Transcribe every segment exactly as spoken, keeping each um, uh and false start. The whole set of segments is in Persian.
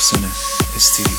محسن استیلی.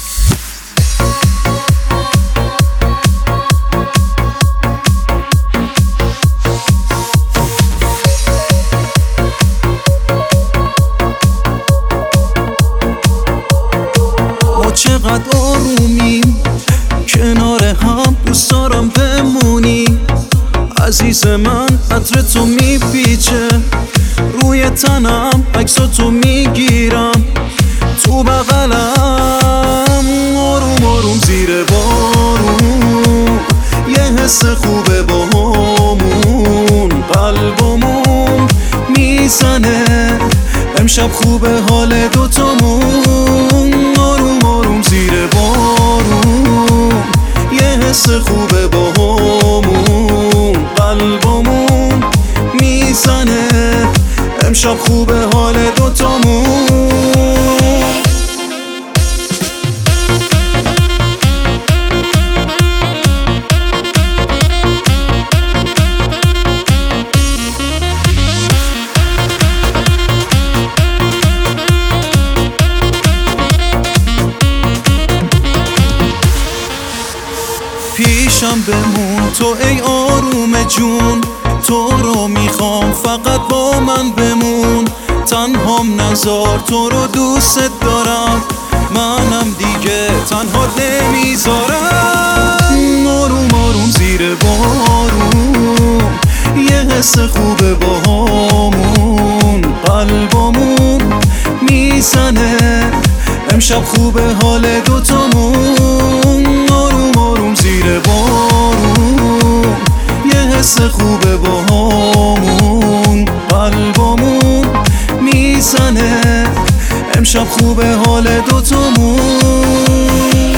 ما چقدر آرومیم کنار هم، دوست دارم بمونی عزیز من. عطر تو میپیچه روی تنم، عکساتو میگیرم تو بغلم، آروم آروم زیر بارون. یه حس خوبه با همون، قلبمون میزنه امشب خوبه حال دوتامون. آروم آروم زیر بارون، یه حس خوبه با همون، قلبمون میزنه امشب خوبه حال دوتامون. پیشم بمون تو ای آروم جون، تو رو میخوام فقط با من بمون. تنهام نذار تو رو دوست دارم، منم دیگه تنها نمیذارم. آروم آروم زیر بارون، یه حس خوبه با همون، قلبمون میزنه امشب خوبه حال دوتامون. آروم آروم زیر بارون، یه حس خوبه با همون، قلبمون میزنه امشب خوبه حال دوتامون.